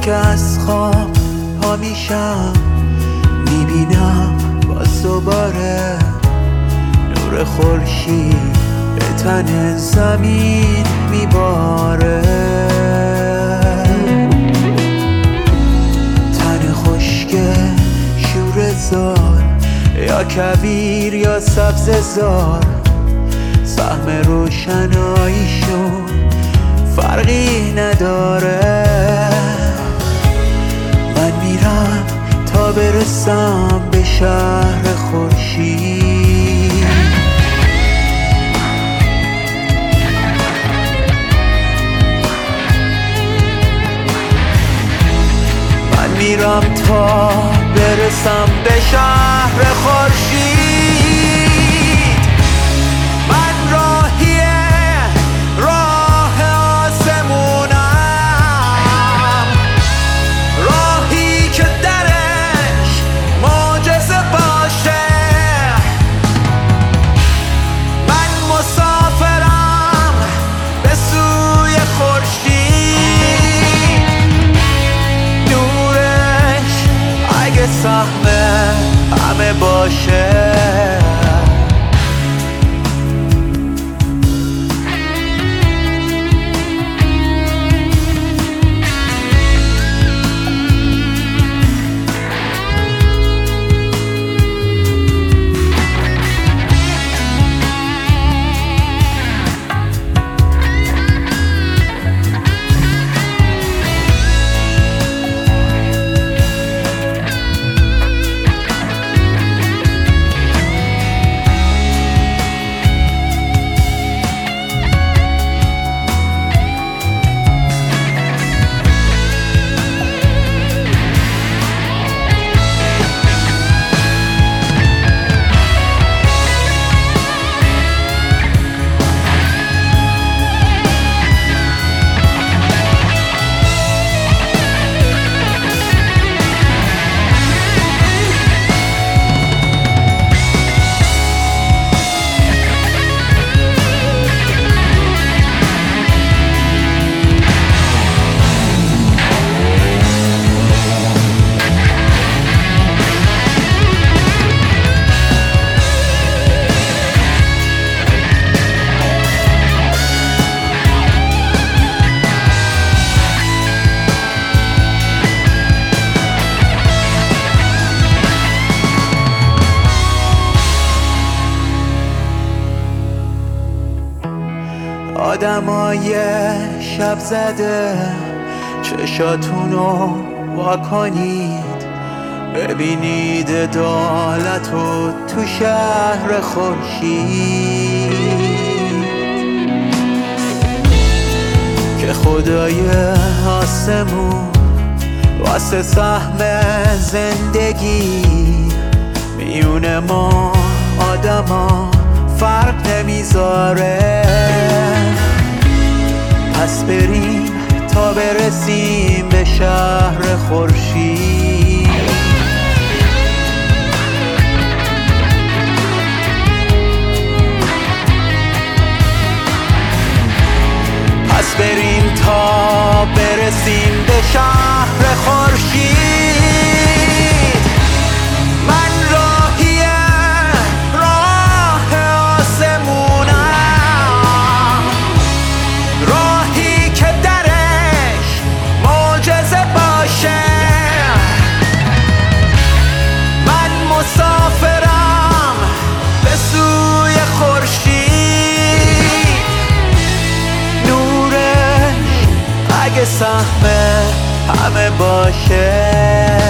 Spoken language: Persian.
که از خواب پا میشم میبینم باز دوباره نور خورشید به تن زمین میباره. تن خشک شوره‌زار یا کویر یا سبزه‌زار، سهم روشناییشون فرقی نداره. من میرم تا برسم به شهر خورشید. من میرم تا برسم به شهر خورشید. سهم همه باشه. آدمای شب زده چشاتونو وا کنید، ببینید عدالتو تو شهر خورشید. که خدای آسمون واسه سهم زندگی میونه ما آدما فرق نمیذاره. پس بریم تا برسیم به شهر خورشید. پس بریم تا برسیم به شهر خورشید. سهم همه باشه.